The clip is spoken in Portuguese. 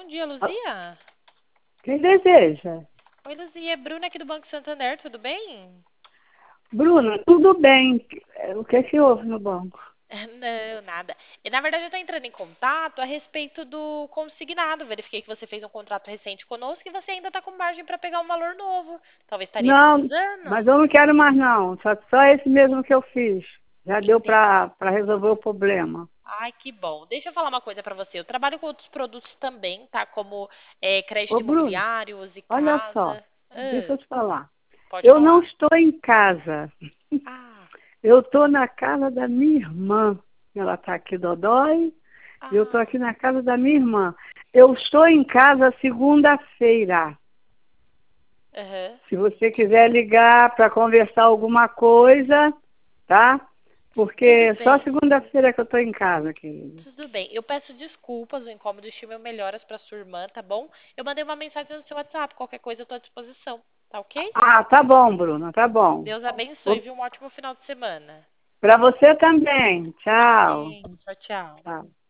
Bom dia, Luzia. Quem deseja? Oi, Luzia. É Bruna aqui do Banco Santander, tudo bem? Bruna, tudo bem. O que é que houve no banco? Não, nada. E, na verdade, eu estou entrando em contato a respeito do consignado. Verifiquei que você fez um contrato recente conosco e você ainda está com margem para pegar um valor novo. Talvez estaria Não, mas precisando? eu não quero mais não. Só esse mesmo que eu fiz. Já deu Entendi. para resolver o problema. Ai, que bom. Deixa eu falar uma coisa para você. Eu trabalho com outros produtos também, tá? Como crédito Ô, Bruno, imobiliário, Use olha só. Casa. Deixa eu te falar. Pode Eu não falar. estou em casa. Ah, Eu estou na casa da minha irmã. Ela está aqui, Dodói. E eu estou ah. aqui na casa da minha irmã. Eu estou em casa segunda-feira. Aham. Se você quiser ligar para conversar alguma coisa, tá? Tudo Porque só bem. segunda-feira que eu estou em casa, querido. Tudo bem. Eu peço desculpas, o incômodo estive mil melhoras para sua irmã, tá bom? Eu mandei uma mensagem no seu WhatsApp, qualquer coisa eu tô à disposição, tá ok? Ah, tá bom, Bruna, tá bom. Deus abençoe, viu? Um ótimo final de semana. Para você também. Tchau. Amém. Tchau, tchau. Tchau.